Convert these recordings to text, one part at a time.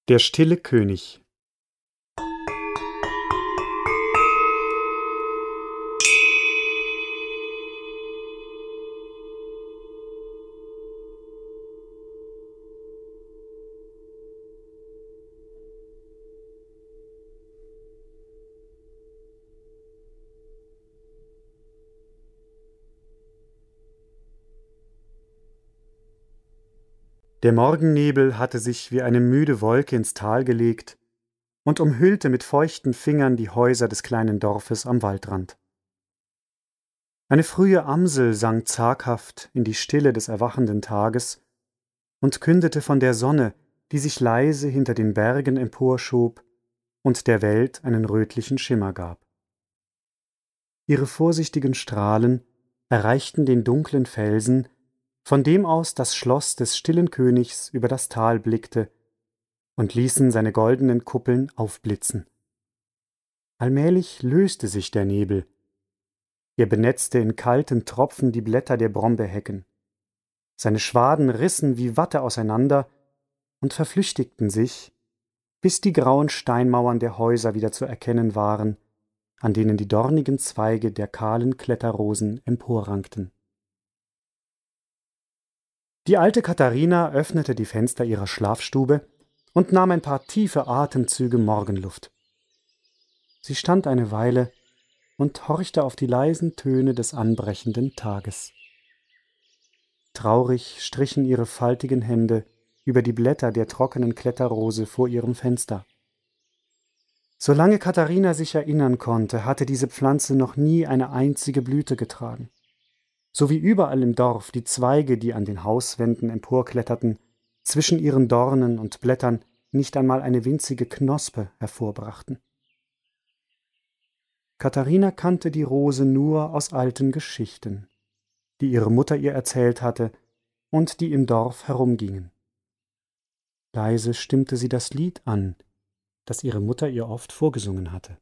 Der stille König. Der Morgennebel hatte sich wie eine müde Wolke ins Tal gelegt und umhüllte mit feuchten Fingern die Häuser des kleinen Dorfes am Waldrand. Eine frühe Amsel sang zaghaft in die Stille des erwachenden Tages und kündete von der Sonne, die sich leise hinter den Bergen emporschob und der Welt einen rötlichen Schimmer gab. Ihre vorsichtigen Strahlen erreichten den dunklen Felsen, von dem aus das Schloss des stillen Königs über das Tal blickte, und ließen seine goldenen Kuppeln aufblitzen. Allmählich löste sich der Nebel. Er benetzte in kalten Tropfen die Blätter der Brombeerhecken. Seine Schwaden rissen wie Watte auseinander und verflüchtigten sich, bis die grauen Steinmauern der Häuser wieder zu erkennen waren, an denen die dornigen Zweige der kahlen Kletterrosen emporrankten. Die alte Katharina öffnete die Fenster ihrer Schlafstube und nahm ein paar tiefe Atemzüge Morgenluft. Sie stand eine Weile und horchte auf die leisen Töne des anbrechenden Tages. Traurig strichen ihre faltigen Hände über die Blätter der trockenen Kletterrose vor ihrem Fenster. Solange Katharina sich erinnern konnte, hatte diese Pflanze noch nie eine einzige Blüte getragen. So wie überall im Dorf die Zweige, die an den Hauswänden emporkletterten, zwischen ihren Dornen und Blättern nicht einmal eine winzige Knospe hervorbrachten. Katharina kannte die Rose nur aus alten Geschichten, die ihre Mutter ihr erzählt hatte und die im Dorf herumgingen. Leise stimmte sie das Lied an, das ihre Mutter ihr oft vorgesungen hatte.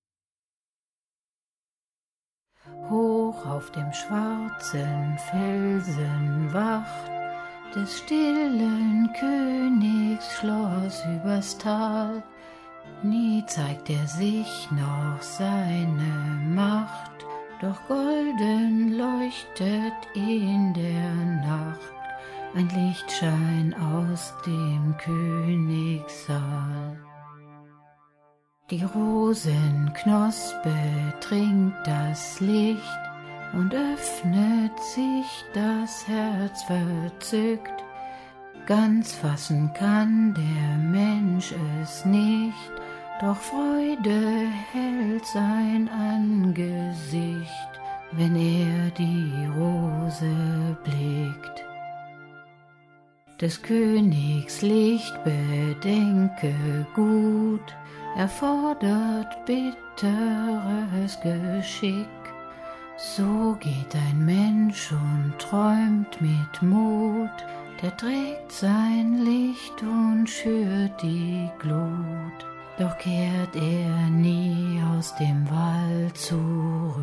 Hoch auf dem schwarzen Felsen wacht des stillen Königs Schloss übers Tal. Nie zeigt er sich noch seine Macht, doch golden leuchtet in der Nacht ein Lichtschein aus dem Königssaal. Die Rosenknospe trinkt das Licht und öffnet sich das Herz verzückt. Ganz fassen kann der Mensch es nicht, doch Freude hält sein Angesicht, wenn er die Rose blickt. Des Königs Licht bedenke gut, erfordert bitteres Geschick. So geht ein Mensch und träumt mit Mut, der trägt sein Licht und schürt die Glut, doch kehrt er nie aus dem Wald zurück.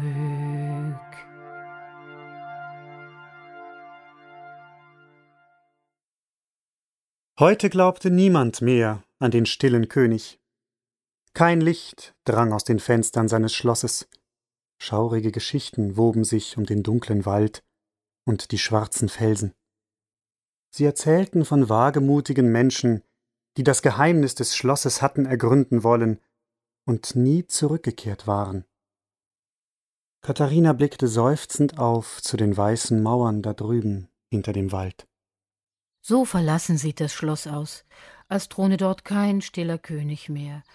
Heute glaubte niemand mehr an den stillen König. Kein Licht drang aus den Fenstern seines Schlosses. Schaurige Geschichten woben sich um den dunklen Wald und die schwarzen Felsen. Sie erzählten von wagemutigen Menschen, die das Geheimnis des Schlosses hatten ergründen wollen und nie zurückgekehrt waren. Katharina blickte seufzend auf zu den weißen Mauern da drüben hinter dem Wald. So verlassen sieht das Schloss aus, als throne dort kein stiller König mehr.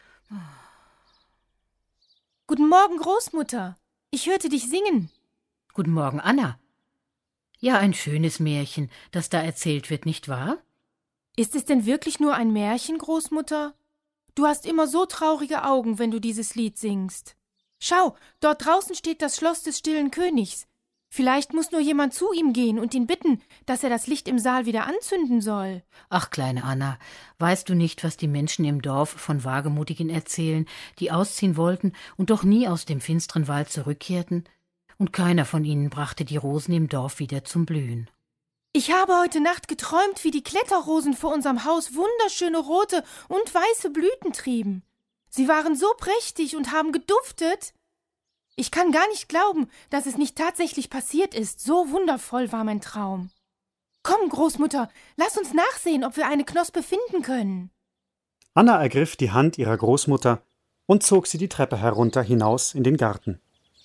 Guten Morgen, Großmutter. Ich hörte dich singen. Guten Morgen, Anna. Ja, ein schönes Märchen, das da erzählt wird, nicht wahr? Ist es denn wirklich nur ein Märchen, Großmutter? Du hast immer so traurige Augen, wenn du dieses Lied singst. Schau, dort draußen steht das Schloss des stillen Königs. Vielleicht muss nur jemand zu ihm gehen und ihn bitten, dass er das Licht im Saal wieder anzünden soll. Ach, kleine Anna, weißt du nicht, was die Menschen im Dorf von Wagemutigen erzählen, die ausziehen wollten und doch nie aus dem finsteren Wald zurückkehrten? Und keiner von ihnen brachte die Rosen im Dorf wieder zum Blühen. Ich habe heute Nacht geträumt, wie die Kletterrosen vor unserem Haus wunderschöne rote und weiße Blüten trieben. Sie waren so prächtig und haben geduftet. Ich kann gar nicht glauben, dass es nicht tatsächlich passiert ist. So wundervoll war mein Traum. Komm, Großmutter, lass uns nachsehen, ob wir eine Knospe finden können. Anna ergriff die Hand ihrer Großmutter und zog sie die Treppe herunter hinaus in den Garten.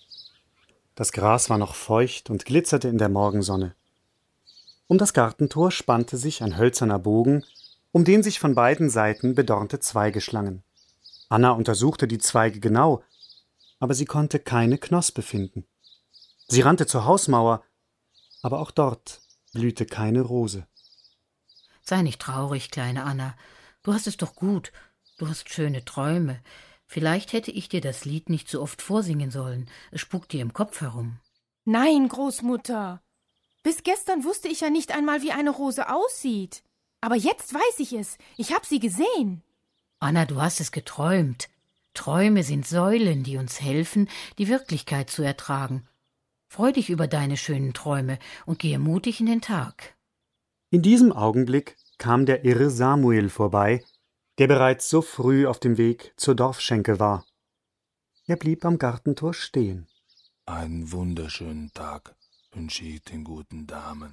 Das Gras war noch feucht und glitzerte in der Morgensonne. Um das Gartentor spannte sich ein hölzerner Bogen, um den sich von beiden Seiten bedornte Zweige schlangen. Anna untersuchte die Zweige genau, aber sie konnte keine Knospe finden. Sie rannte zur Hausmauer, aber auch dort blühte keine Rose. Sei nicht traurig, kleine Anna. Du hast es doch gut. Du hast schöne Träume. Vielleicht hätte ich dir das Lied nicht so oft vorsingen sollen. Es spukt dir im Kopf herum. Nein, Großmutter. Bis gestern wusste ich ja nicht einmal, wie eine Rose aussieht. Aber jetzt weiß ich es. Ich habe sie gesehen. Anna, du hast es geträumt. Träume sind Säulen, die uns helfen, die Wirklichkeit zu ertragen. Freu dich über deine schönen Träume und gehe mutig in den Tag. In diesem Augenblick kam der irre Samuel vorbei, der bereits so früh auf dem Weg zur Dorfschenke war. Er blieb am Gartentor stehen. Einen wunderschönen Tag wünsche ich den guten Damen.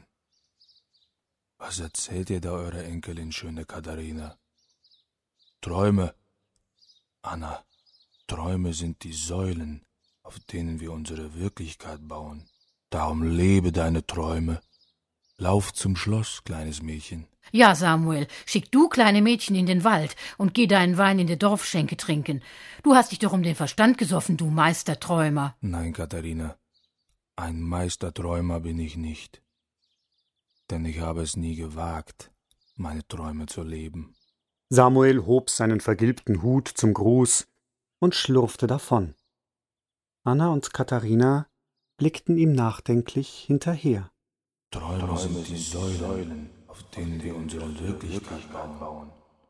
Was erzählt ihr da eurer Enkelin, schöne Katharina? Träume, Anna, Träume sind die Säulen, auf denen wir unsere Wirklichkeit bauen. Darum lebe deine Träume. Lauf zum Schloss, kleines Mädchen. Ja, Samuel, schick du kleine Mädchen in den Wald und geh deinen Wein in der Dorfschenke trinken. Du hast dich doch um den Verstand gesoffen, du Meisterträumer. Nein, Katharina, ein Meisterträumer bin ich nicht. Denn ich habe es nie gewagt, meine Träume zu leben. Samuel hob seinen vergilbten Hut zum Gruß und schlurfte davon. Anna und Katharina blickten ihm nachdenklich hinterher. Träume sind die Säulen, auf denen wir unsere Wirklichkeit bauen.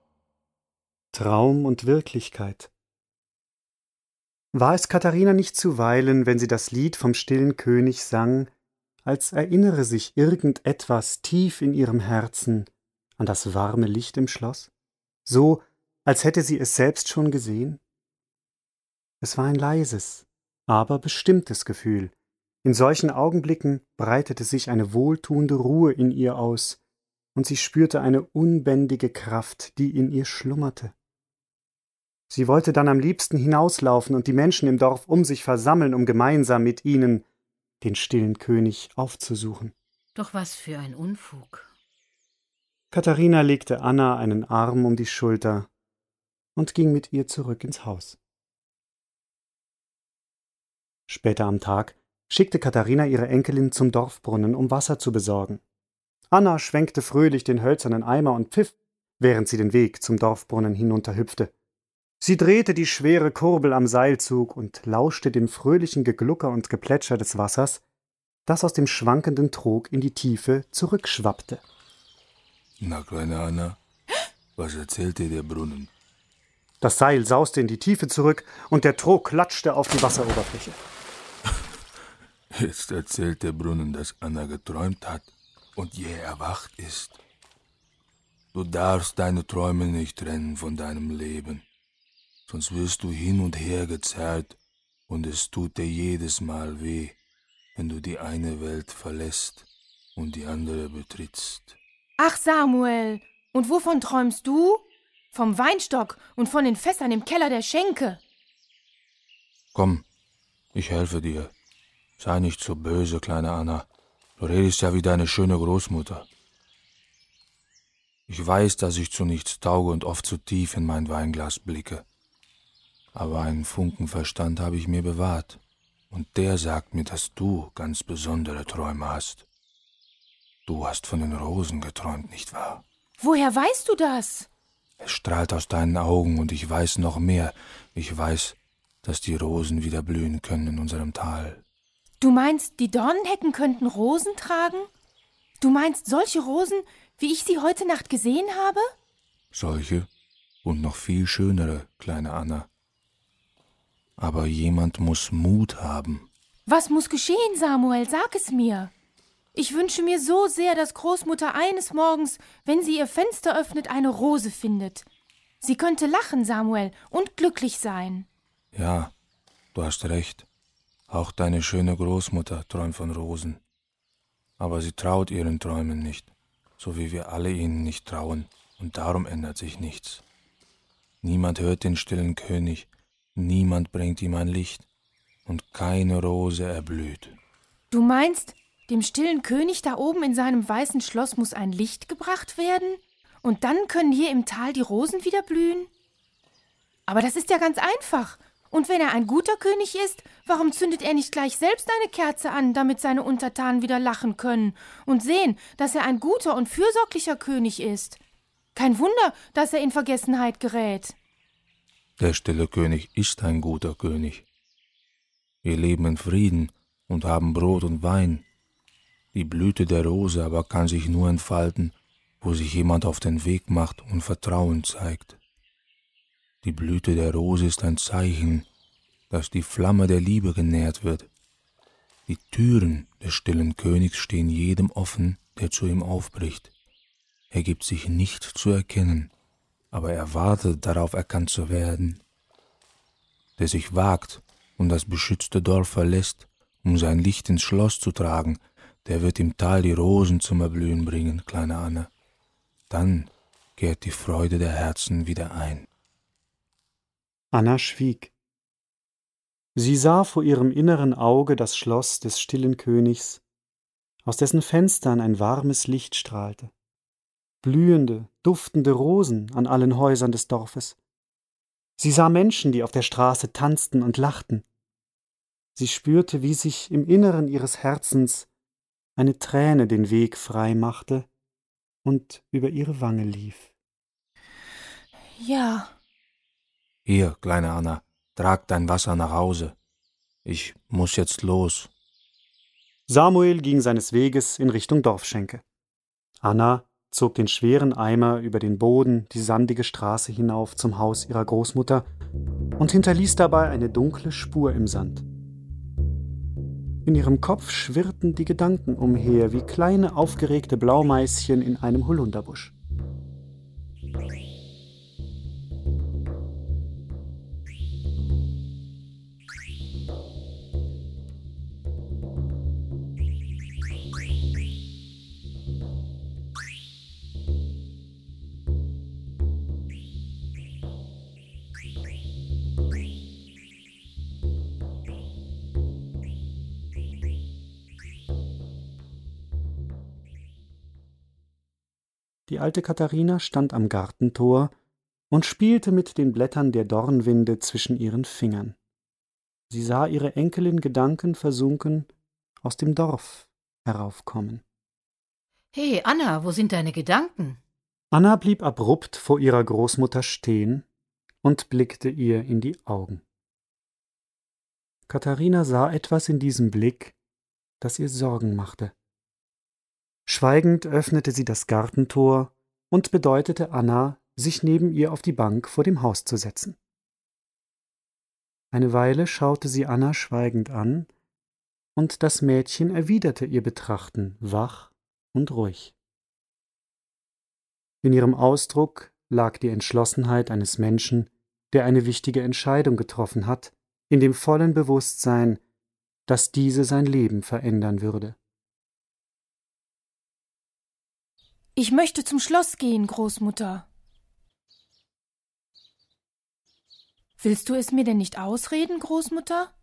Traum und Wirklichkeit. War es Katharina nicht zuweilen, wenn sie das Lied vom stillen König sang, als erinnere sich irgendetwas tief in ihrem Herzen an das warme Licht im Schloss? So, als hätte sie es selbst schon gesehen? Es war ein leises, aber bestimmtes Gefühl. In solchen Augenblicken breitete sich eine wohltuende Ruhe in ihr aus, und sie spürte eine unbändige Kraft, die in ihr schlummerte. Sie wollte dann am liebsten hinauslaufen und die Menschen im Dorf um sich versammeln, um gemeinsam mit ihnen den stillen König aufzusuchen. Doch was für ein Unfug. Katharina legte Anna einen Arm um die Schulter und ging mit ihr zurück ins Haus. Später am Tag schickte Katharina ihre Enkelin zum Dorfbrunnen, um Wasser zu besorgen. Anna schwenkte fröhlich den hölzernen Eimer und pfiff, während sie den Weg zum Dorfbrunnen hinunterhüpfte. Sie drehte die schwere Kurbel am Seilzug und lauschte dem fröhlichen Geglucker und Geplätscher des Wassers, das aus dem schwankenden Trog in die Tiefe zurückschwappte. Na, kleine Anna, was erzählt dir der Brunnen? Das Seil sauste in die Tiefe zurück und der Trog klatschte auf die Wasseroberfläche. Jetzt erzählt der Brunnen, dass Anna geträumt hat und jäh erwacht ist. Du darfst deine Träume nicht trennen von deinem Leben, sonst wirst du hin und her gezerrt und es tut dir jedes Mal weh, wenn du die eine Welt verlässt und die andere betrittst. Ach, Samuel, und wovon träumst du? Vom Weinstock und von den Fässern im Keller der Schenke. Komm, ich helfe dir. Sei nicht so böse, kleine Anna. Du redest ja wie deine schöne Großmutter. Ich weiß, dass ich zu nichts tauge und oft zu tief in mein Weinglas blicke. Aber einen Funken Verstand habe ich mir bewahrt. Und der sagt mir, dass du ganz besondere Träume hast. Du hast von den Rosen geträumt, nicht wahr? Woher weißt du das? Es strahlt aus deinen Augen und ich weiß noch mehr. Ich weiß, dass die Rosen wieder blühen können in unserem Tal. Du meinst, die Dornenhecken könnten Rosen tragen? Du meinst solche Rosen, wie ich sie heute Nacht gesehen habe? Solche und noch viel schönere, kleine Anna. Aber jemand muss Mut haben. Was muss geschehen, Samuel? Sag es mir. Ich wünsche mir so sehr, dass Großmutter eines Morgens, wenn sie ihr Fenster öffnet, eine Rose findet. Sie könnte lachen, Samuel, und glücklich sein. Ja, du hast recht. Auch deine schöne Großmutter träumt von Rosen. Aber sie traut ihren Träumen nicht, so wie wir alle ihnen nicht trauen, und darum ändert sich nichts. Niemand hört den stillen König, niemand bringt ihm ein Licht, und keine Rose erblüht. Du meinst, dem stillen König da oben in seinem weißen Schloss muss ein Licht gebracht werden? Und dann können hier im Tal die Rosen wieder blühen? Aber das ist ja ganz einfach. Und wenn er ein guter König ist, warum zündet er nicht gleich selbst eine Kerze an, damit seine Untertanen wieder lachen können und sehen, dass er ein guter und fürsorglicher König ist? Kein Wunder, dass er in Vergessenheit gerät. Der stille König ist ein guter König. Wir leben in Frieden und haben Brot und Wein. Die Blüte der Rose aber kann sich nur entfalten, wo sich jemand auf den Weg macht und Vertrauen zeigt. Die Blüte der Rose ist ein Zeichen, dass die Flamme der Liebe genährt wird. Die Türen des stillen Königs stehen jedem offen, der zu ihm aufbricht. Er gibt sich nicht zu erkennen, aber er wartet darauf, erkannt zu werden. Der sich wagt und das beschützte Dorf verlässt, um sein Licht ins Schloss zu tragen, der wird im Tal die Rosen zum Erblühen bringen, kleine Anne. Dann kehrt die Freude der Herzen wieder ein. Anna schwieg. Sie sah vor ihrem inneren Auge das Schloss des stillen Königs, aus dessen Fenstern ein warmes Licht strahlte. Blühende, duftende Rosen an allen Häusern des Dorfes. Sie sah Menschen, die auf der Straße tanzten und lachten. Sie spürte, wie sich im Inneren ihres Herzens eine Träne den Weg frei machte und über ihre Wange lief. Ja. Hier, kleine Anna, trag dein Wasser nach Hause. Ich muss jetzt los. Samuel ging seines Weges in Richtung Dorfschenke. Anna zog den schweren Eimer über den Boden die sandige Straße hinauf zum Haus ihrer Großmutter und hinterließ dabei eine dunkle Spur im Sand. In ihrem Kopf schwirrten die Gedanken umher wie kleine aufgeregte Blaumeißchen in einem Holunderbusch. Die alte Katharina stand am Gartentor und spielte mit den Blättern der Dornwinde zwischen ihren Fingern. Sie sah ihre Enkelin gedankenversunken aus dem Dorf heraufkommen. »Hey, Anna, wo sind deine Gedanken?« Anna blieb abrupt vor ihrer Großmutter stehen und blickte ihr in die Augen. Katharina sah etwas in diesem Blick, das ihr Sorgen machte. Schweigend öffnete sie das Gartentor und bedeutete Anna, sich neben ihr auf die Bank vor dem Haus zu setzen. Eine Weile schaute sie Anna schweigend an, und das Mädchen erwiderte ihr Betrachten wach und ruhig. In ihrem Ausdruck lag die Entschlossenheit eines Menschen, der eine wichtige Entscheidung getroffen hat, in dem vollen Bewusstsein, dass diese sein Leben verändern würde. Ich möchte zum Schloss gehen, Großmutter. Willst du es mir denn nicht ausreden, Großmutter?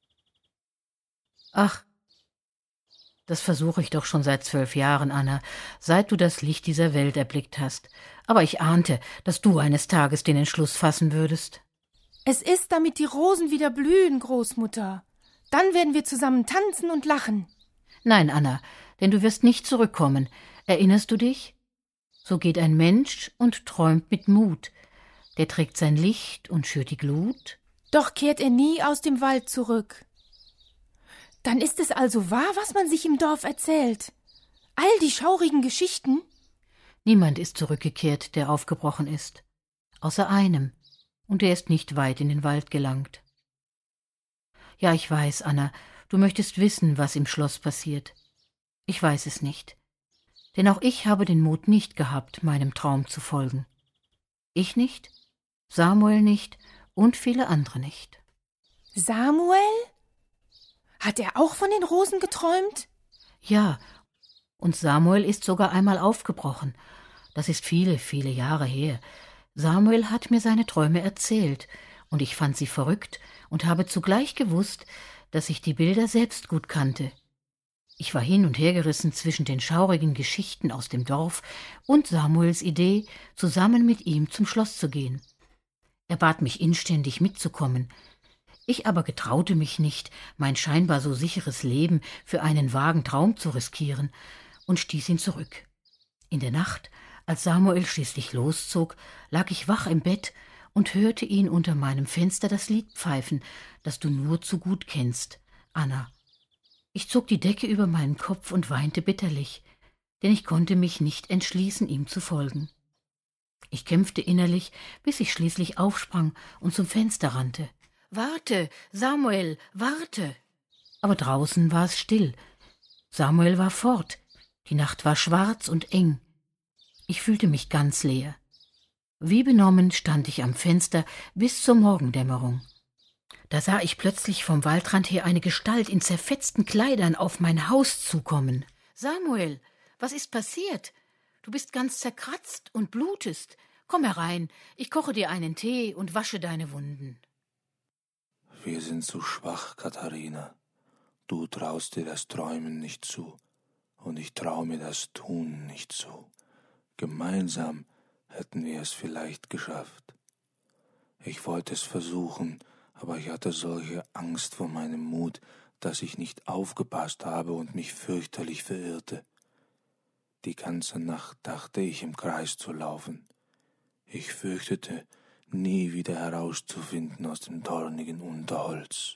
Ach, das versuche ich doch schon seit 12 Jahren, Anna, seit du das Licht dieser Welt erblickt hast. Aber ich ahnte, dass du eines Tages den Entschluss fassen würdest. Es ist, damit die Rosen wieder blühen, Großmutter. Dann werden wir zusammen tanzen und lachen. Nein, Anna, denn du wirst nicht zurückkommen. Erinnerst du dich? So geht ein Mensch und träumt mit Mut. Der trägt sein Licht und schürt die Glut. Doch kehrt er nie aus dem Wald zurück. Dann ist es also wahr, was man sich im Dorf erzählt. All die schaurigen Geschichten? Niemand ist zurückgekehrt, der aufgebrochen ist. Außer einem. Und der ist nicht weit in den Wald gelangt. Ja, ich weiß, Anna, du möchtest wissen, was im Schloss passiert. Ich weiß es nicht. Denn auch ich habe den Mut nicht gehabt, meinem Traum zu folgen. Ich nicht, Samuel nicht und viele andere nicht. Samuel? Hat er auch von den Rosen geträumt? Ja, und Samuel ist sogar einmal aufgebrochen. Das ist viele, viele Jahre her. Samuel hat mir seine Träume erzählt, und ich fand sie verrückt und habe zugleich gewusst, dass ich die Bilder selbst gut kannte. Ich war hin und her gerissen zwischen den schaurigen Geschichten aus dem Dorf und Samuels Idee, zusammen mit ihm zum Schloss zu gehen. Er bat mich inständig mitzukommen. Ich aber getraute mich nicht, mein scheinbar so sicheres Leben für einen vagen Traum zu riskieren, und stieß ihn zurück. In der Nacht, als Samuel schließlich loszog, lag ich wach im Bett und hörte ihn unter meinem Fenster das Lied pfeifen, das du nur zu gut kennst, Anna. Ich zog die Decke über meinen Kopf und weinte bitterlich, denn ich konnte mich nicht entschließen, ihm zu folgen. Ich kämpfte innerlich, bis ich schließlich aufsprang und zum Fenster rannte. »Warte, Samuel, warte!« Aber draußen war es still. Samuel war fort. Die Nacht war schwarz und eng. Ich fühlte mich ganz leer. Wie benommen stand ich am Fenster bis zur Morgendämmerung. Da sah ich plötzlich vom Waldrand her eine Gestalt in zerfetzten Kleidern auf mein Haus zukommen. »Samuel, was ist passiert? Du bist ganz zerkratzt und blutest. Komm herein, ich koche dir einen Tee und wasche deine Wunden.« Wir sind zu schwach, Katharina. Du traust dir das Träumen nicht zu, und ich traue mir das Tun nicht zu. Gemeinsam hätten wir es vielleicht geschafft. Ich wollte es versuchen, aber ich hatte solche Angst vor meinem Mut, dass ich nicht aufgepasst habe und mich fürchterlich verirrte. Die ganze Nacht dachte ich, im Kreis zu laufen. Ich fürchtete, nie wieder herauszufinden aus dem dornigen Unterholz.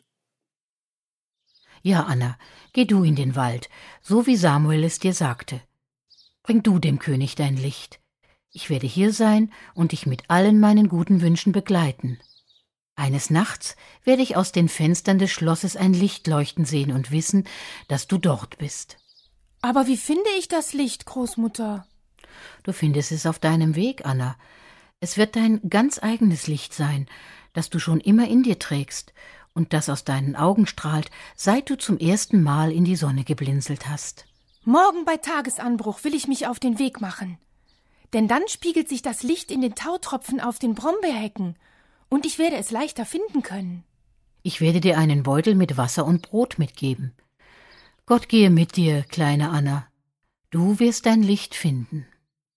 »Ja, Anna, geh du in den Wald, so wie Samuel es dir sagte. Bring du dem König dein Licht. Ich werde hier sein und dich mit allen meinen guten Wünschen begleiten. Eines Nachts werde ich aus den Fenstern des Schlosses ein Licht leuchten sehen und wissen, dass du dort bist.« Aber wie finde ich das Licht, Großmutter? »Du findest es auf deinem Weg, Anna. Es wird dein ganz eigenes Licht sein, das du schon immer in dir trägst und das aus deinen Augen strahlt, seit du zum ersten Mal in die Sonne geblinzelt hast.« Morgen bei Tagesanbruch will ich mich auf den Weg machen. Denn dann spiegelt sich das Licht in den Tautropfen auf den Brombeerhecken, und ich werde es leichter finden können. Ich werde dir einen Beutel mit Wasser und Brot mitgeben. Gott gehe mit dir, kleine Anna. Du wirst dein Licht finden.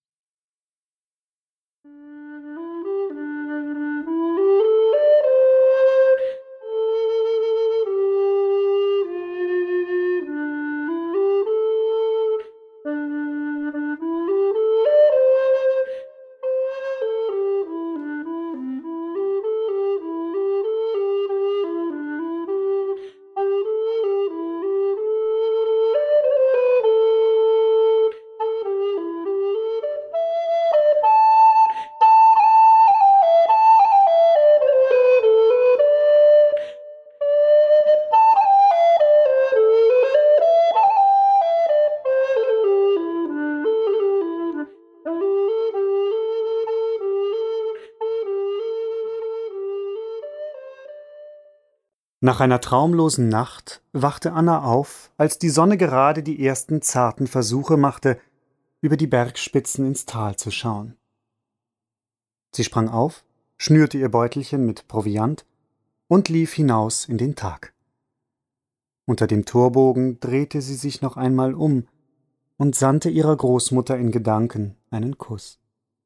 Nach einer traumlosen Nacht wachte Anna auf, als die Sonne gerade die ersten zarten Versuche machte, über die Bergspitzen ins Tal zu schauen. Sie sprang auf, schnürte ihr Beutelchen mit Proviant und lief hinaus in den Tag. Unter dem Torbogen drehte sie sich noch einmal um und sandte ihrer Großmutter in Gedanken einen Kuss.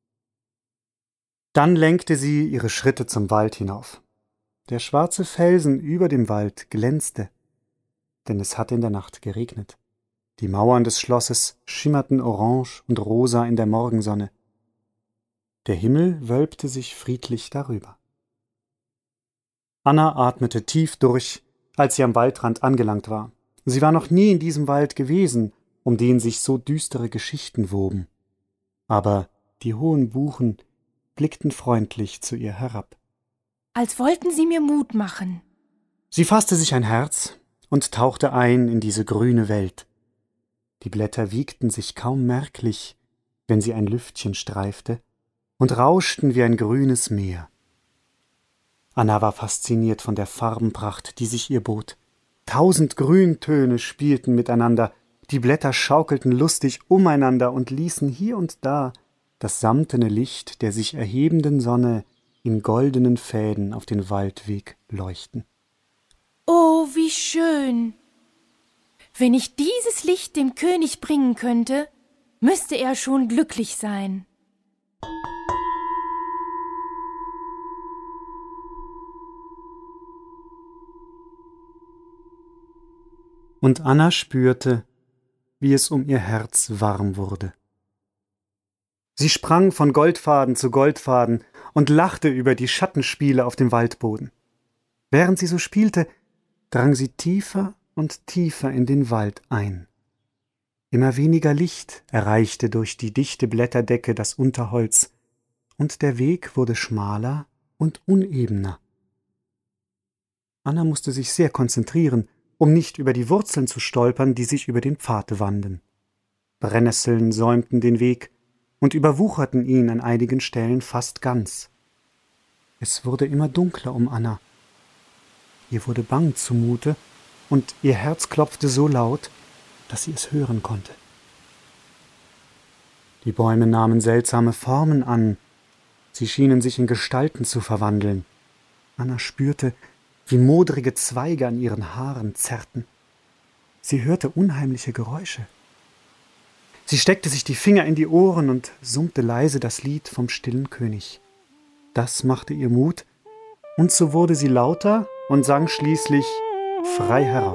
Dann lenkte sie ihre Schritte zum Wald hinauf. Der schwarze Felsen über dem Wald glänzte, denn es hatte in der Nacht geregnet. Die Mauern des Schlosses schimmerten orange und rosa in der Morgensonne. Der Himmel wölbte sich friedlich darüber. Anna atmete tief durch, als sie am Waldrand angelangt war. Sie war noch nie in diesem Wald gewesen, um den sich so düstere Geschichten woben. Aber die hohen Buchen blickten freundlich zu ihr herab. Als wollten sie mir Mut machen. Sie fasste sich ein Herz und tauchte ein in diese grüne Welt. Die Blätter wiegten sich kaum merklich, wenn sie ein Lüftchen streifte, und rauschten wie ein grünes Meer. Anna war fasziniert von der Farbenpracht, die sich ihr bot. 1000 Grüntöne spielten miteinander, die Blätter schaukelten lustig umeinander und ließen hier und da das samtene Licht der sich erhebenden Sonne in goldenen Fäden auf den Waldweg leuchten. Oh, wie schön! Wenn ich dieses Licht dem König bringen könnte, müsste er schon glücklich sein. Und Anna spürte, wie es um ihr Herz warm wurde. Sie sprang von Goldfaden zu Goldfaden und lachte über die Schattenspiele auf dem Waldboden. Während sie so spielte, drang sie tiefer und tiefer in den Wald ein. Immer weniger Licht erreichte durch die dichte Blätterdecke das Unterholz, und der Weg wurde schmaler und unebener. Anna musste sich sehr konzentrieren, um nicht über die Wurzeln zu stolpern, die sich über den Pfad wanden. Brennnesseln säumten den Weg und überwucherten ihn an einigen Stellen fast ganz. Es wurde immer dunkler um Anna. Ihr wurde bang zumute, und ihr Herz klopfte so laut, dass sie es hören konnte. Die Bäume nahmen seltsame Formen an, sie schienen sich in Gestalten zu verwandeln. Anna spürte, wie modrige Zweige an ihren Haaren zerrten. Sie hörte unheimliche Geräusche. Sie steckte sich die Finger in die Ohren und summte leise das Lied vom stillen König. Das machte ihr Mut, und so wurde sie lauter und sang schließlich frei heraus.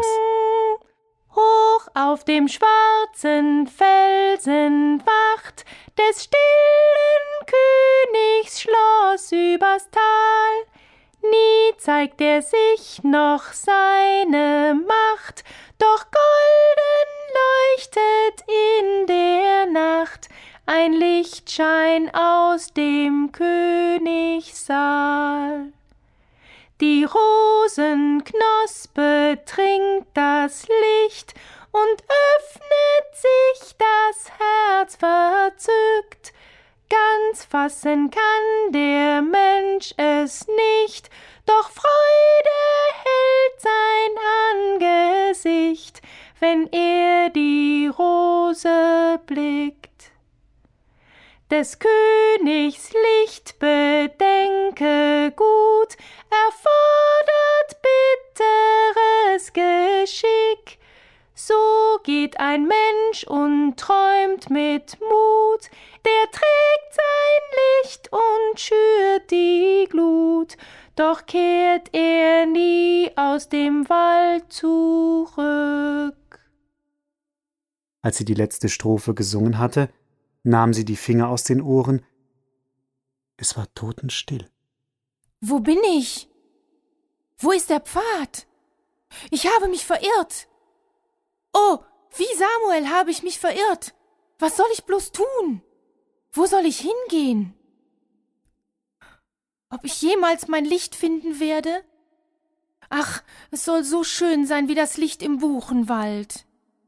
Hoch auf dem schwarzen Felsen wacht des stillen Königs Schloss übers Tal. Nie zeigt er sich noch seine Macht, doch golden leuchtet in der Nacht ein Lichtschein aus dem Königssaal. Die Rosenknospe trinkt das Licht und öffnet sich das Herz verzückt. Ganz fassen kann der Mensch es nicht, doch Freude hält sein Angesicht, wenn er die Rose blickt. Des Königs Licht bedenke gut, erfordert bitteres Geschick. So geht ein Mensch und träumt mit Mut, der trägt sein Licht und schürt die Glut, doch kehrt er nie aus dem Wald zurück. Als sie die letzte Strophe gesungen hatte, nahm sie die Finger aus den Ohren. Es war totenstill. Wo bin ich? Wo ist der Pfad? Ich habe mich verirrt. Oh, wie Samuel habe ich mich verirrt. Was soll ich bloß tun? Wo soll ich hingehen? Ob ich jemals mein Licht finden werde? Ach, es soll so schön sein wie das Licht im Buchenwald.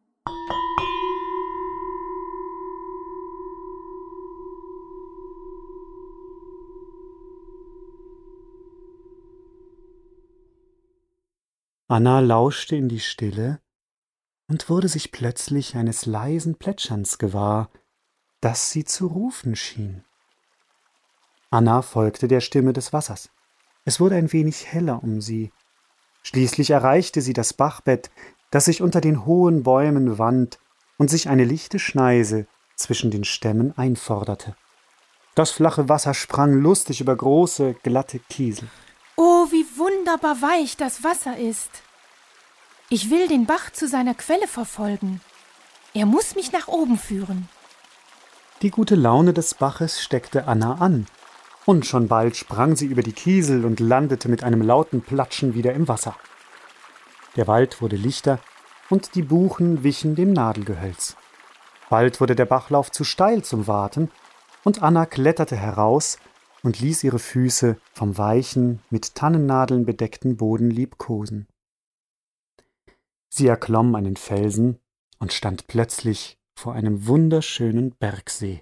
Anna lauschte in die Stille und wurde sich plötzlich eines leisen Plätscherns gewahr, das sie zu rufen schien. Anna folgte der Stimme des Wassers. Es wurde ein wenig heller um sie. Schließlich erreichte sie das Bachbett, das sich unter den hohen Bäumen wand und sich eine lichte Schneise zwischen den Stämmen einforderte. Das flache Wasser sprang lustig über große, glatte Kiesel. Oh, wie wunderbar weich das Wasser ist. Ich will den Bach zu seiner Quelle verfolgen. Er muss mich nach oben führen. Die gute Laune des Baches steckte Anna an, und schon bald sprang sie über die Kiesel und landete mit einem lauten Platschen wieder im Wasser. Der Wald wurde lichter, und die Buchen wichen dem Nadelgehölz. Bald wurde der Bachlauf zu steil zum Waten, und Anna kletterte heraus und ließ ihre Füße vom weichen, mit Tannennadeln bedeckten Boden liebkosen. Sie erklomm einen Felsen und stand plötzlich vor einem wunderschönen Bergsee.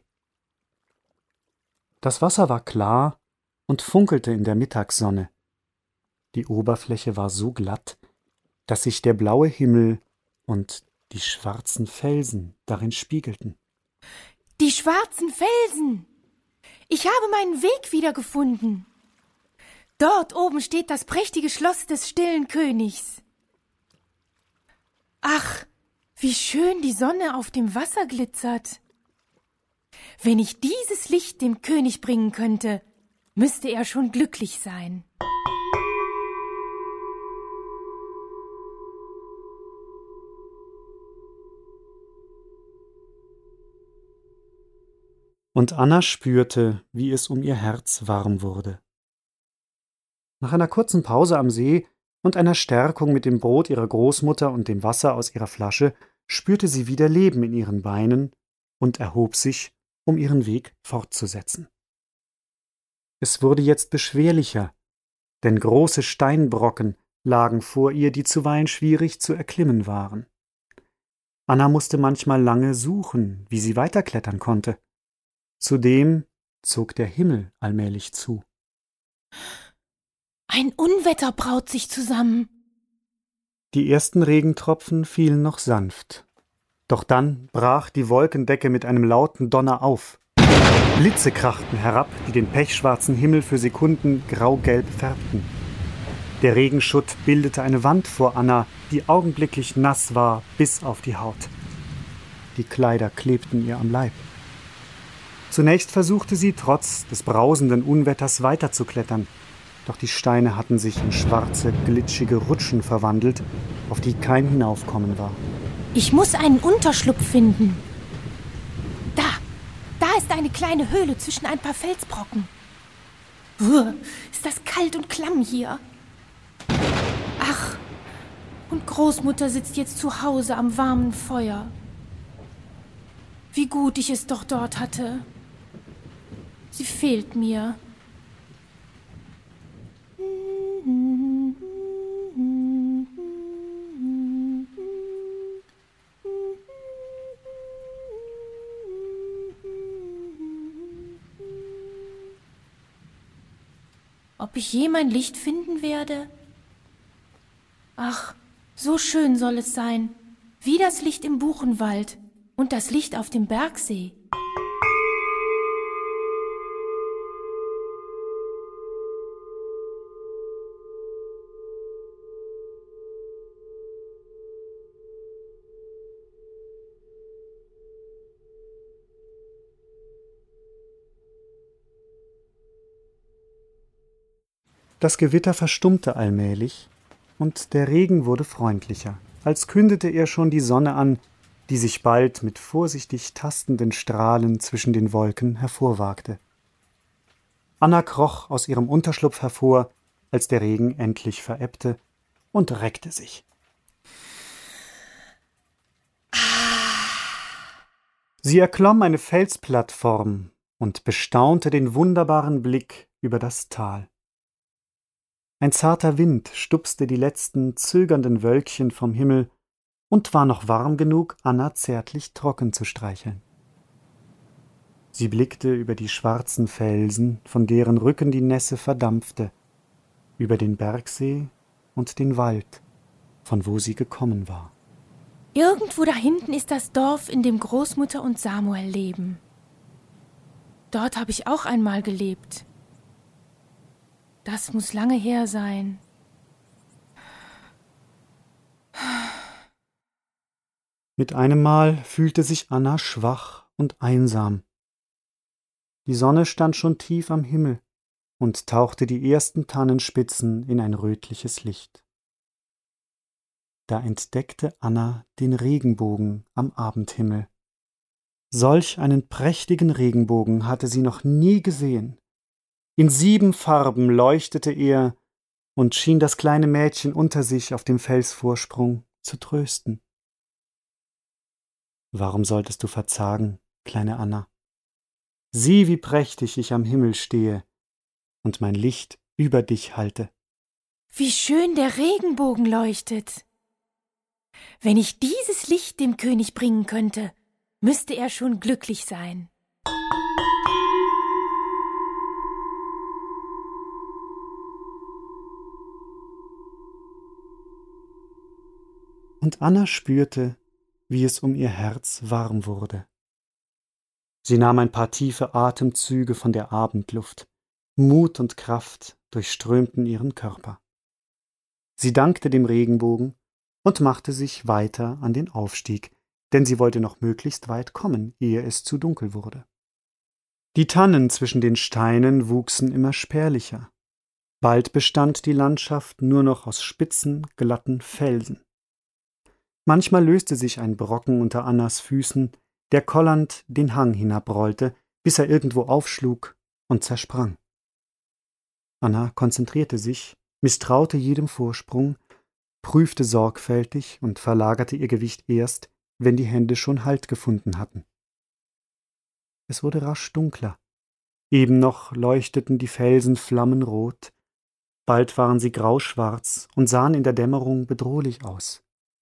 Das Wasser war klar und funkelte in der Mittagssonne. Die Oberfläche war so glatt, dass sich der blaue Himmel und die schwarzen Felsen darin spiegelten. Die schwarzen Felsen! Ich habe meinen Weg wiedergefunden. Dort oben steht das prächtige Schloss des stillen Königs. Ach, wie schön die Sonne auf dem Wasser glitzert. Wenn ich dieses Licht dem König bringen könnte, müsste er schon glücklich sein. Und Anna spürte, wie es um ihr Herz warm wurde. Nach einer kurzen Pause am See und einer Stärkung mit dem Brot ihrer Großmutter und dem Wasser aus ihrer Flasche spürte sie wieder Leben in ihren Beinen und erhob sich, um ihren Weg fortzusetzen. Es wurde jetzt beschwerlicher, denn große Steinbrocken lagen vor ihr, die zuweilen schwierig zu erklimmen waren. Anna musste manchmal lange suchen, wie sie weiterklettern konnte. Zudem zog der Himmel allmählich zu. Ein Unwetter braut sich zusammen. Die ersten Regentropfen fielen noch sanft. Doch dann brach die Wolkendecke mit einem lauten Donner auf. Blitze krachten herab, die den pechschwarzen Himmel für Sekunden graugelb färbten. Der Regenschutt bildete eine Wand vor Anna, die augenblicklich nass war bis auf die Haut. Die Kleider klebten ihr am Leib. Zunächst versuchte sie, trotz des brausenden Unwetters weiterzuklettern, doch die Steine hatten sich in schwarze, glitschige Rutschen verwandelt, auf die kein Hinaufkommen war. Ich muss einen Unterschlupf finden. Da ist eine kleine Höhle zwischen ein paar Felsbrocken. Ist das kalt und klamm hier. Ach, und Großmutter sitzt jetzt zu Hause am warmen Feuer. Wie gut ich es doch dort hatte. Sie fehlt mir. Ob ich je mein Licht finden werde? Ach, so schön soll es sein, wie das Licht im Buchenwald und das Licht auf dem Bergsee. Das Gewitter verstummte allmählich, und der Regen wurde freundlicher, als kündete er schon die Sonne an, die sich bald mit vorsichtig tastenden Strahlen zwischen den Wolken hervorwagte. Anna kroch aus ihrem Unterschlupf hervor, als der Regen endlich verebbte, und reckte sich. Sie erklomm eine Felsplattform und bestaunte den wunderbaren Blick über das Tal. Ein zarter Wind stupste die letzten zögernden Wölkchen vom Himmel und war noch warm genug, Anna zärtlich trocken zu streicheln. Sie blickte über die schwarzen Felsen, von deren Rücken die Nässe verdampfte, über den Bergsee und den Wald, von wo sie gekommen war. Irgendwo da hinten ist das Dorf, in dem Großmutter und Samuel leben. Dort habe ich auch einmal gelebt. Das muss lange her sein. Mit einem Mal fühlte sich Anna schwach und einsam. Die Sonne stand schon tief am Himmel und tauchte die ersten Tannenspitzen in ein rötliches Licht. Da entdeckte Anna den Regenbogen am Abendhimmel. Solch einen prächtigen Regenbogen hatte sie noch nie gesehen. In 7 Farben leuchtete er und schien das kleine Mädchen unter sich auf dem Felsvorsprung zu trösten. Warum solltest du verzagen, kleine Anna? Sieh, wie prächtig ich am Himmel stehe und mein Licht über dich halte. Wie schön der Regenbogen leuchtet. Wenn ich dieses Licht dem König bringen könnte, müsste er schon glücklich sein. Und Anna spürte, wie es um ihr Herz warm wurde. Sie nahm ein paar tiefe Atemzüge von der Abendluft. Mut und Kraft durchströmten ihren Körper. Sie dankte dem Regenbogen und machte sich weiter an den Aufstieg, denn sie wollte noch möglichst weit kommen, ehe es zu dunkel wurde. Die Tannen zwischen den Steinen wuchsen immer spärlicher. Bald bestand die Landschaft nur noch aus spitzen, glatten Felsen. Manchmal löste sich ein Brocken unter Annas Füßen, der kollernd den Hang hinabrollte, bis er irgendwo aufschlug und zersprang. Anna konzentrierte sich, misstraute jedem Vorsprung, prüfte sorgfältig und verlagerte ihr Gewicht erst, wenn die Hände schon Halt gefunden hatten. Es wurde rasch dunkler. Eben noch leuchteten die Felsen flammenrot, bald waren sie grauschwarz und sahen in der Dämmerung bedrohlich aus.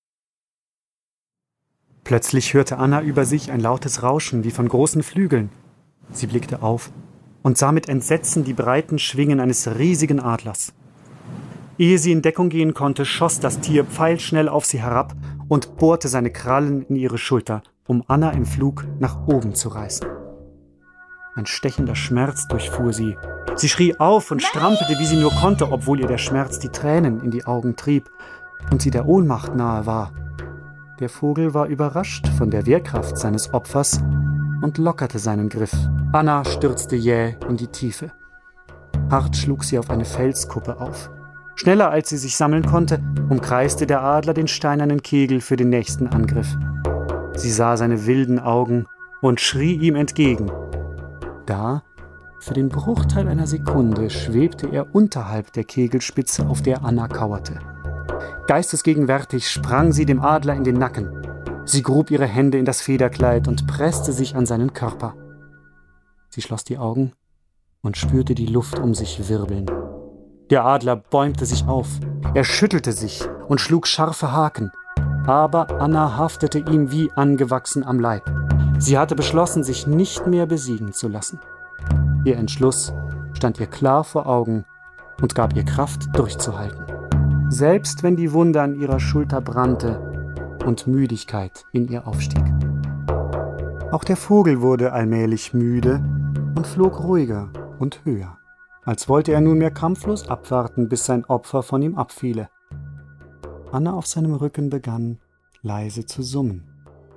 Plötzlich hörte Anna über sich ein lautes Rauschen wie von großen Flügeln. Sie blickte auf und sah mit Entsetzen die breiten Schwingen eines riesigen Adlers. Ehe sie in Deckung gehen konnte, schoss das Tier pfeilschnell auf sie herab und bohrte seine Krallen in ihre Schulter, um Anna im Flug nach oben zu reißen. Ein stechender Schmerz durchfuhr sie. Sie schrie auf und strampelte, wie sie nur konnte, obwohl ihr der Schmerz die Tränen in die Augen trieb und sie der Ohnmacht nahe war. Der Vogel war überrascht von der Wehrkraft seines Opfers und lockerte seinen Griff. Anna stürzte jäh in die Tiefe. Hart schlug sie auf eine Felskuppe auf. Schneller als sie sich sammeln konnte, umkreiste der Adler den steinernen Kegel für den nächsten Angriff. Sie sah seine wilden Augen und schrie ihm entgegen. Da, für den Bruchteil einer Sekunde, schwebte er unterhalb der Kegelspitze, auf der Anna kauerte. Geistesgegenwärtig sprang sie dem Adler in den Nacken. Sie grub ihre Hände in das Federkleid und presste sich an seinen Körper. Sie schloss die Augen und spürte die Luft um sich wirbeln. Der Adler bäumte sich auf, er schüttelte sich und schlug scharfe Haken. Aber Anna haftete ihm wie angewachsen am Leib. Sie hatte beschlossen, sich nicht mehr besiegen zu lassen. Ihr Entschluss stand ihr klar vor Augen und gab ihr Kraft, durchzuhalten. Selbst wenn die Wunde an ihrer Schulter brannte und Müdigkeit in ihr aufstieg. Auch der Vogel wurde allmählich müde und flog ruhiger und höher, als wollte er nunmehr kampflos abwarten, bis sein Opfer von ihm abfiele. Anna auf seinem Rücken begann, leise zu summen.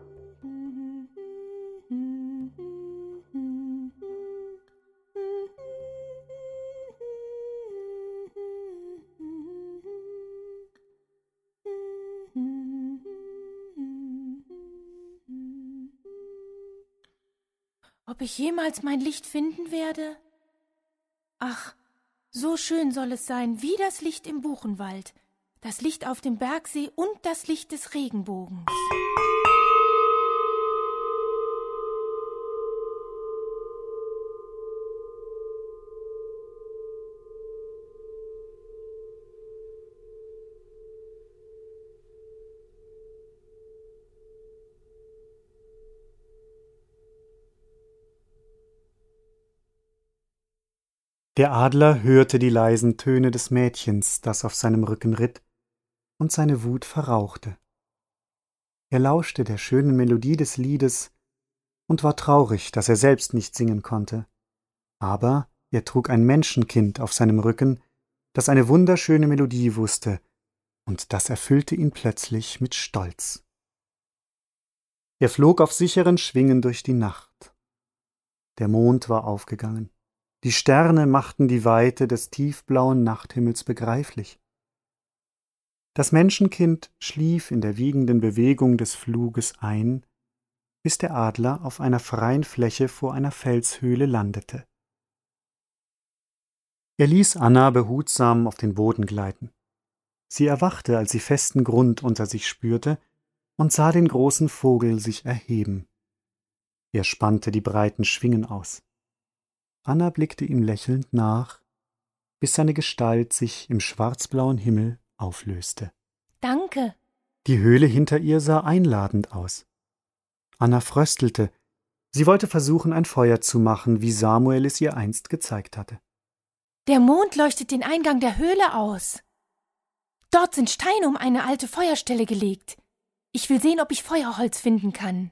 Ob ich jemals mein Licht finden werde? Ach, so schön soll es sein, wie das Licht im Buchenwald, das Licht auf dem Bergsee und das Licht des Regenbogens. Der Adler hörte die leisen Töne des Mädchens, das auf seinem Rücken ritt, und seine Wut verrauchte. Er lauschte der schönen Melodie des Liedes und war traurig, dass er selbst nicht singen konnte. Aber er trug ein Menschenkind auf seinem Rücken, das eine wunderschöne Melodie wusste, und das erfüllte ihn plötzlich mit Stolz. Er flog auf sicheren Schwingen durch die Nacht. Der Mond war aufgegangen. Die Sterne machten die Weite des tiefblauen Nachthimmels begreiflich. Das Menschenkind schlief in der wiegenden Bewegung des Fluges ein, bis der Adler auf einer freien Fläche vor einer Felshöhle landete. Er ließ Anna behutsam auf den Boden gleiten. Sie erwachte, als sie festen Grund unter sich spürte, und sah den großen Vogel sich erheben. Er spannte die breiten Schwingen aus. Anna blickte ihm lächelnd nach, bis seine Gestalt sich im schwarzblauen Himmel auflöste. Danke. Die Höhle hinter ihr sah einladend aus. Anna fröstelte. Sie wollte versuchen, ein Feuer zu machen, wie Samuel es ihr einst gezeigt hatte. Der Mond leuchtet den Eingang der Höhle aus. Dort sind Steine um eine alte Feuerstelle gelegt. Ich will sehen, ob ich Feuerholz finden kann.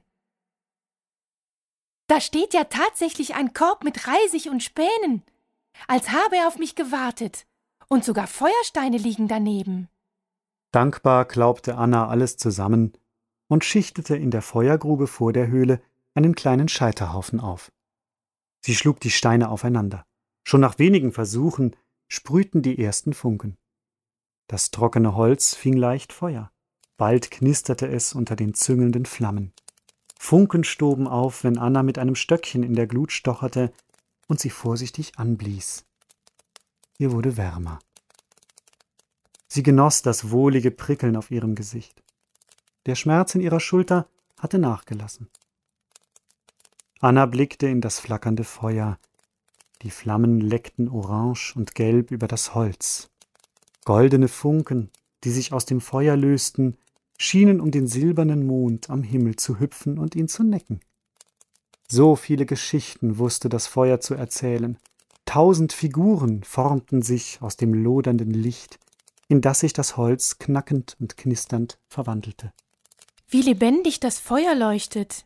Da steht ja tatsächlich ein Korb mit Reisig und Spänen, als habe er auf mich gewartet. Und sogar Feuersteine liegen daneben. Dankbar klaubte Anna alles zusammen und schichtete in der Feuergrube vor der Höhle einen kleinen Scheiterhaufen auf. Sie schlug die Steine aufeinander. Schon nach wenigen Versuchen sprühten die ersten Funken. Das trockene Holz fing leicht Feuer. Bald knisterte es unter den züngelnden Flammen. Funken stoben auf, wenn Anna mit einem Stöckchen in der Glut stocherte und sie vorsichtig anblies. Ihr wurde wärmer. Sie genoss das wohlige Prickeln auf ihrem Gesicht. Der Schmerz in ihrer Schulter hatte nachgelassen. Anna blickte in das flackernde Feuer. Die Flammen leckten orange und gelb über das Holz. Goldene Funken, die sich aus dem Feuer lösten, schienen um den silbernen Mond am Himmel zu hüpfen und ihn zu necken. So viele Geschichten wusste das Feuer zu erzählen. 1000 Figuren formten sich aus dem lodernden Licht, in das sich das Holz knackend und knisternd verwandelte. Wie lebendig das Feuer leuchtet.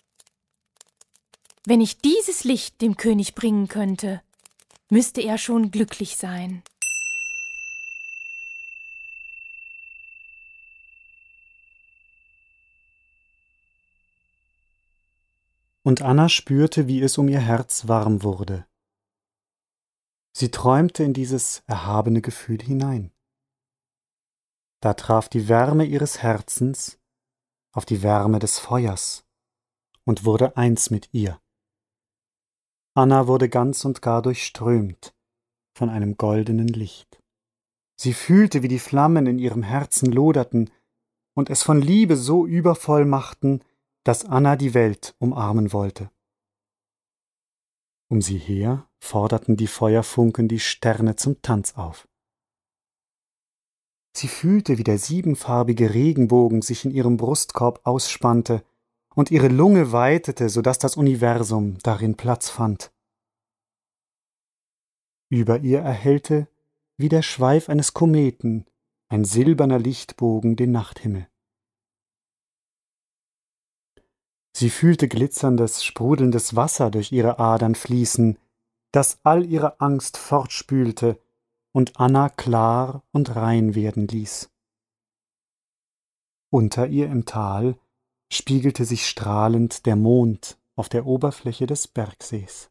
Wenn ich dieses Licht dem König bringen könnte, müsste er schon glücklich sein. Und Anna spürte, wie es um ihr Herz warm wurde. Sie träumte in dieses erhabene Gefühl hinein. Da traf die Wärme ihres Herzens auf die Wärme des Feuers und wurde eins mit ihr. Anna wurde ganz und gar durchströmt von einem goldenen Licht. Sie fühlte, wie die Flammen in ihrem Herzen loderten und es von Liebe so übervoll machten, dass Anna die Welt umarmen wollte. Um sie her forderten die Feuerfunken die Sterne zum Tanz auf. Sie fühlte, wie der siebenfarbige Regenbogen sich in ihrem Brustkorb ausspannte und ihre Lunge weitete, sodass das Universum darin Platz fand. Über ihr erhellte, wie der Schweif eines Kometen, ein silberner Lichtbogen den Nachthimmel. Sie fühlte glitzerndes, sprudelndes Wasser durch ihre Adern fließen, das all ihre Angst fortspülte und Anna klar und rein werden ließ. Unter ihr im Tal spiegelte sich strahlend der Mond auf der Oberfläche des Bergsees.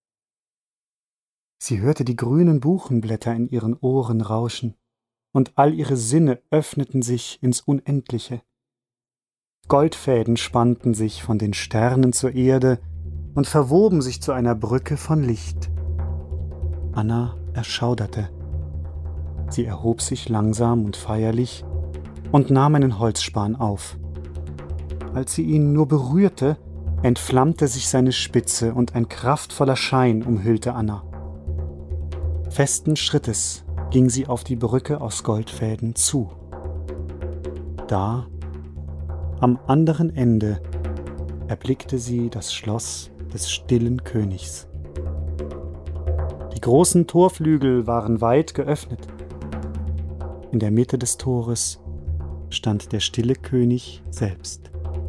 Sie hörte die grünen Buchenblätter in ihren Ohren rauschen, und all ihre Sinne öffneten sich ins Unendliche. Goldfäden spannten sich von den Sternen zur Erde und verwoben sich zu einer Brücke von Licht. Anna erschauderte. Sie erhob sich langsam und feierlich und nahm einen Holzspan auf. Als sie ihn nur berührte, entflammte sich seine Spitze und ein kraftvoller Schein umhüllte Anna. Festen Schrittes ging sie auf die Brücke aus Goldfäden zu. Da, am anderen Ende, erblickte sie das Schloss des stillen Königs. Die großen Torflügel waren weit geöffnet. In der Mitte des Tores stand der stille König selbst.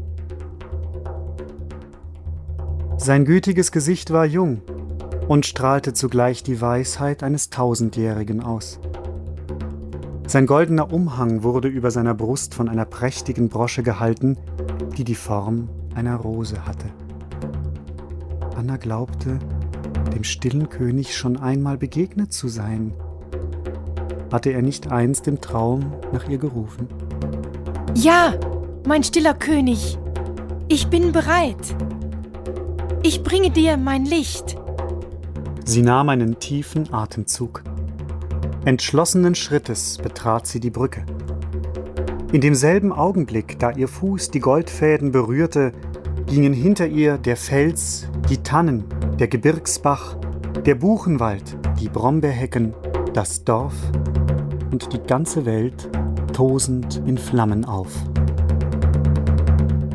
Sein gütiges Gesicht war jung und strahlte zugleich die Weisheit eines Tausendjährigen aus. Sein goldener Umhang wurde über seiner Brust von einer prächtigen Brosche gehalten, die die Form einer Rose hatte. Anna glaubte, dem stillen König schon einmal begegnet zu sein. Hatte er nicht einst im Traum nach ihr gerufen? Ja, mein stiller König, ich bin bereit. Ich bringe dir mein Licht. Sie nahm einen tiefen Atemzug. Entschlossenen Schrittes betrat sie die Brücke. In demselben Augenblick, da ihr Fuß die Goldfäden berührte, gingen hinter ihr der Fels, die Tannen, der Gebirgsbach, der Buchenwald, die Brombeerhecken, das Dorf und die ganze Welt tosend in Flammen auf.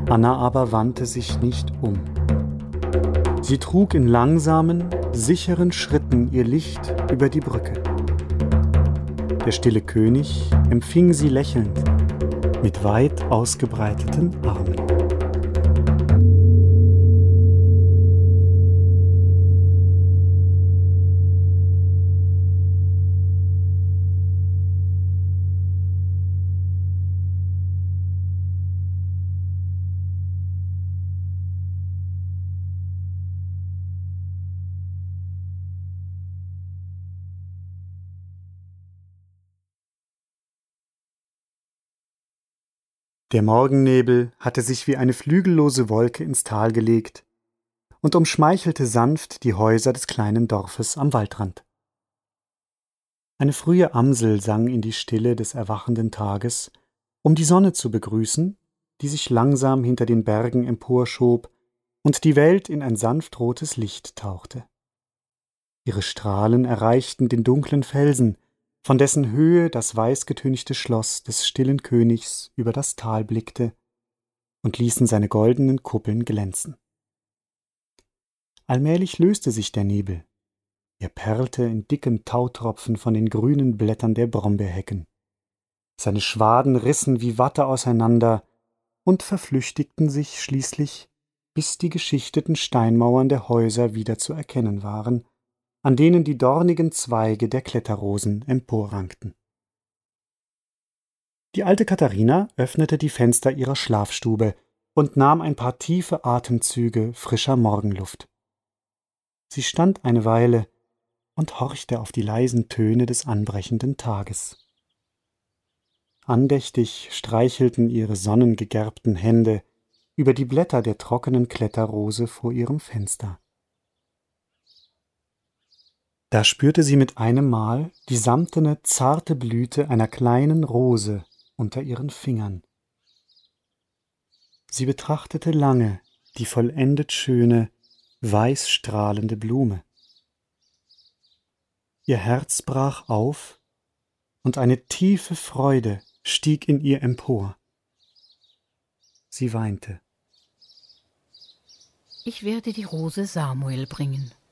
Anna aber wandte sich nicht um. Sie trug in langsamen, sicheren Schritten ihr Licht über die Brücke. Der stille König empfing sie lächelnd, mit weit ausgebreiteten Armen. Der Morgennebel hatte sich wie eine flügellose Wolke ins Tal gelegt und umschmeichelte sanft die Häuser des kleinen Dorfes am Waldrand. Eine frühe Amsel sang in die Stille des erwachenden Tages, um die Sonne zu begrüßen, die sich langsam hinter den Bergen emporschob und die Welt in ein sanft rotes Licht tauchte. Ihre Strahlen erreichten den dunklen Felsen, von dessen Höhe das weißgetünchte Schloss des stillen Königs über das Tal blickte, und ließen seine goldenen Kuppeln glänzen. Allmählich löste sich der Nebel. Er perlte in dicken Tautropfen von den grünen Blättern der Brombeerhecken. Seine Schwaden rissen wie Watte auseinander und verflüchtigten sich schließlich, bis die geschichteten Steinmauern der Häuser wieder zu erkennen waren, an denen die dornigen Zweige der Kletterrosen emporrankten. Die alte Katharina öffnete die Fenster ihrer Schlafstube und nahm ein paar tiefe Atemzüge frischer Morgenluft. Sie stand eine Weile und horchte auf die leisen Töne des anbrechenden Tages. Andächtig streichelten ihre sonnengegerbten Hände über die Blätter der trockenen Kletterrose vor ihrem Fenster. Da spürte sie mit einem Mal die samtene, zarte Blüte einer kleinen Rose unter ihren Fingern. Sie betrachtete lange die vollendet schöne, weiß strahlende Blume. Ihr Herz brach auf, und eine tiefe Freude stieg in ihr empor. Sie weinte. Ich werde die Rose Samuel bringen.